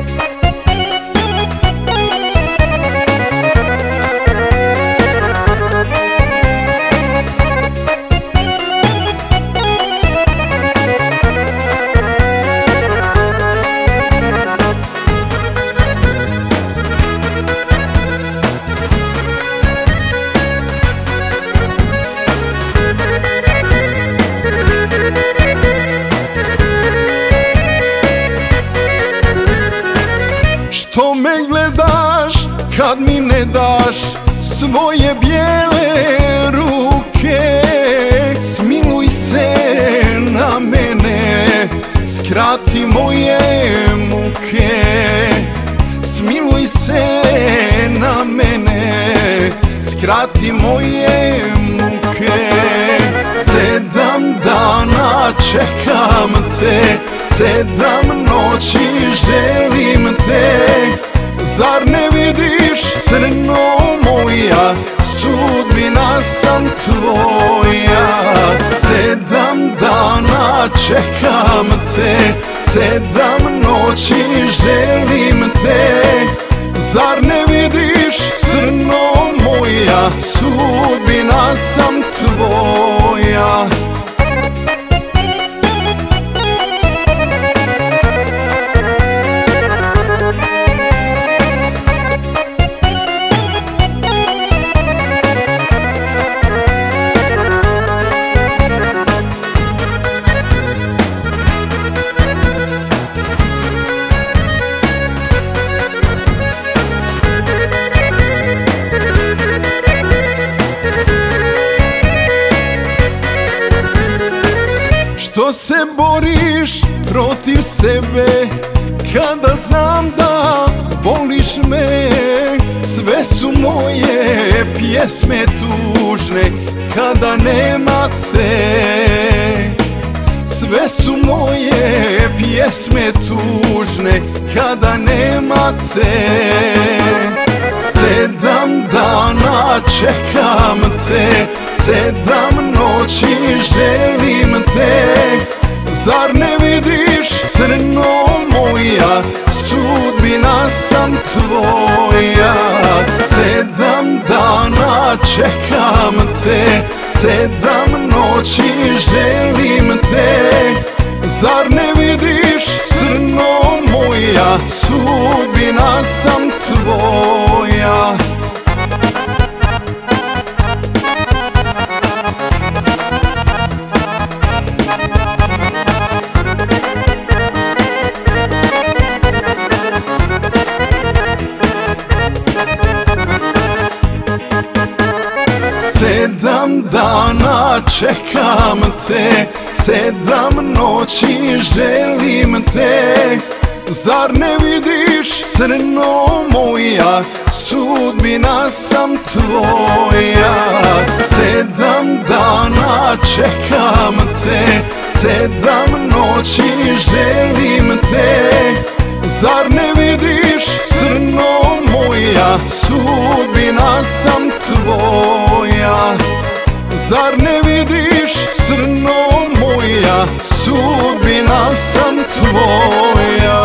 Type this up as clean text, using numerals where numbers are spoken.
Što me gledaš kad mi ne daš svoje bijele ruke? Smiluj se na mene, skrati moje muke. Smiluj se na mene, skrati moje muke. 7 dana čekam te, 7 noći želim te. Zar ne vidiš, srno moja, sudbina sam tvoja. 7 dana čekam te, 7 noći želim te. Zar ne vidiš, srno moja, sudbina sam tvoja. Što se boriš protiv sebe, kada znam da voliš me? Sve su moje pjesme tužne kada nema te. Sve su moje pjesme tužne kada nema te. 7 dana čekam te, 7 noći želim te. Zar ne vidiš, srno moja, sudbina sam tvoja. 7 dana čekam te, 7 noći želim te. Zar ne vidiš, srno moja, sudbina sam tvoja. Sedam dana čekam te, 7 noći želim te. Zar ne vidiš, srno moja, sudbina sam tvoja. 7 dana čekam te, 7 noći želim te. Zar ne vidiš, srno moja, sudbina sam tvoja. Zar ne vidiš, srno moja, sudbina sam tvoja.